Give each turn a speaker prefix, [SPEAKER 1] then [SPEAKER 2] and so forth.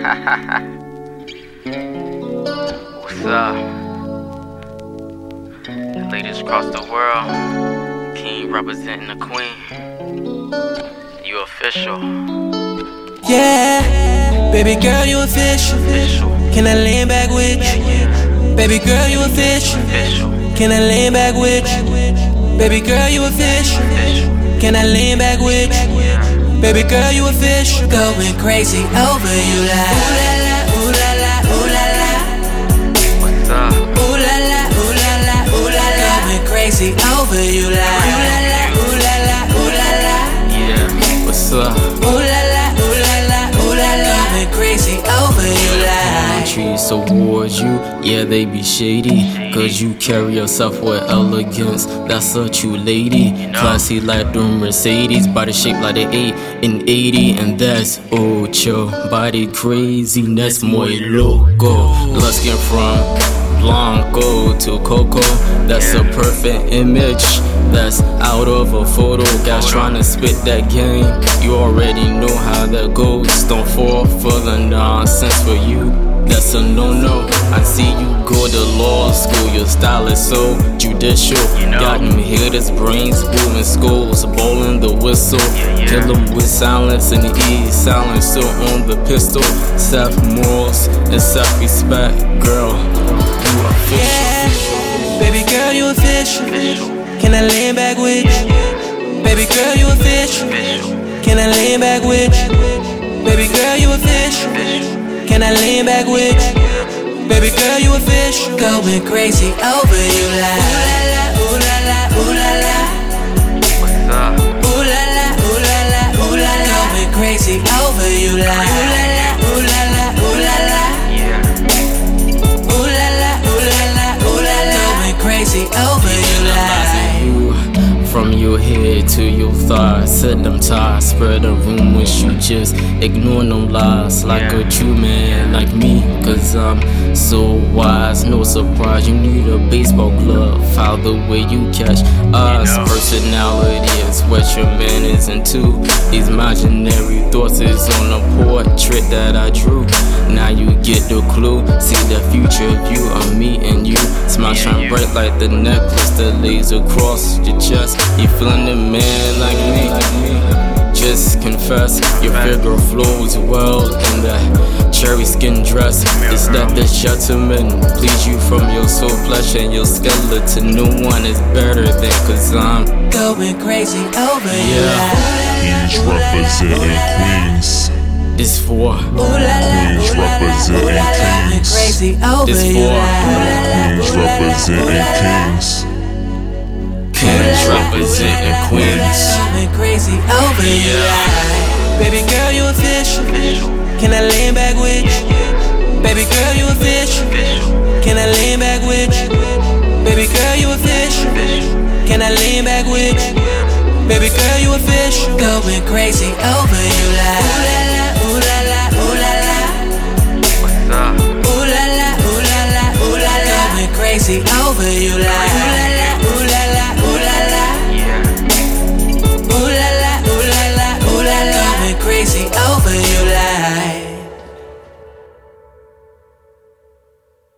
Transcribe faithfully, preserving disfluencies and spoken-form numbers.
[SPEAKER 1] What's up? The ladies across the world, King representing the Queen. You official.
[SPEAKER 2] Yeah, baby girl, you official.
[SPEAKER 1] Official.
[SPEAKER 2] Can I lean back with you? Baby girl, you official.
[SPEAKER 1] Official.
[SPEAKER 2] Can I lean back with you? Baby girl, you official.
[SPEAKER 1] Official.
[SPEAKER 2] Can I lean back with you? Baby girl, you official. Going crazy over you like ooh la la, ooh la la, ooh la la.
[SPEAKER 1] What's up?
[SPEAKER 2] Ooh la la, ooh la la, ooh la la. Going crazy over you like ooh la la, ooh la la, ooh la la.
[SPEAKER 1] Yeah. What's up?
[SPEAKER 2] Ooh la la, ooh la la, ooh la la. Going crazy over you like.
[SPEAKER 3] Trees towards you, yeah, they be shady. Cause you carry yourself with elegance, that's a true lady. Classy like the Mercedes, body shaped like the eight and eighty. And that's ocho, body craziness muy loco. Blood skin from Blanco to Coco, that's a perfect image. That's out of a photo, guys trying to spit that game. You already know how that goes, don't fall for the nonsense for you. That's a no-no. I see you go to law school. Your style is so judicial.
[SPEAKER 1] You know.
[SPEAKER 3] Got them haters' brains booming schools, blowing the whistle.
[SPEAKER 1] Yeah, yeah.
[SPEAKER 3] Kill them with silence and ease. Silence still on the pistol. Self-morals and self-respect. Girl, you official.
[SPEAKER 2] Yeah, baby girl, you official.
[SPEAKER 1] Official.
[SPEAKER 2] Can I lean back with you? Baby girl, you official.
[SPEAKER 1] Official.
[SPEAKER 2] Can I lean back with you? Baby girl, you official.
[SPEAKER 1] Official.
[SPEAKER 2] Can I lean back with you? Baby girl, you official. Going crazy over you like ooh la la, ooh la la, ooh la la.
[SPEAKER 1] What's up?
[SPEAKER 2] Ooh la la, ooh la la, ooh la la. Going crazy over you like ooh la la, ooh la la, ooh la la.
[SPEAKER 1] Yeah.
[SPEAKER 2] Ooh la la, ooh la la, ooh la la. Going crazy over you like.
[SPEAKER 3] You, from your head to your thighs, set them ties, spread the rumors. You just ignore them lies like
[SPEAKER 1] Yeah.
[SPEAKER 3] a true man like me. Cause I'm so wise, no surprise. You need a baseball glove, how the way you catch us.
[SPEAKER 1] You know.
[SPEAKER 3] Personality is what your man is into. These imaginary thoughts is on a portrait that I drew. Now you get the clue. See the future view of me and you. Smile
[SPEAKER 1] Yeah,
[SPEAKER 3] shine
[SPEAKER 1] you.
[SPEAKER 3] bright like the necklace that lays across your chest. You feeling the man like me, like me. Just confess, your figure flows well in that cherry skin dress. It's that the gentleman please you from your soul flesh and your skeleton. No one is better than, cause I'm
[SPEAKER 2] Going crazy over you
[SPEAKER 3] Yeah.
[SPEAKER 2] like
[SPEAKER 4] Queens representing Queens.
[SPEAKER 3] this for
[SPEAKER 2] ooh la la,
[SPEAKER 4] Queens
[SPEAKER 2] ooh la la, ooh
[SPEAKER 4] representing
[SPEAKER 2] la la. Going
[SPEAKER 4] Kings.
[SPEAKER 2] crazy over
[SPEAKER 3] This
[SPEAKER 2] you
[SPEAKER 3] for
[SPEAKER 2] like ooh la la,
[SPEAKER 4] Queens
[SPEAKER 2] ooh la la, ooh
[SPEAKER 4] representing
[SPEAKER 2] la la.
[SPEAKER 4] Kings.
[SPEAKER 3] Kings representing Queens.
[SPEAKER 2] Going crazy over you like. Baby girl, you official.
[SPEAKER 1] Official.
[SPEAKER 2] Can I lean back with you? Baby girl, you official.
[SPEAKER 1] Official.
[SPEAKER 2] Can I lean back with you? Baby girl, you official.
[SPEAKER 1] Official.
[SPEAKER 2] Can I lean back with you? Baby girl, you official. Going crazy over you like ooh la la, ooh la la, ooh la la.
[SPEAKER 1] What's up?
[SPEAKER 2] Ooh la la, ooh la la, ooh la la. Going crazy over you like ooh la la.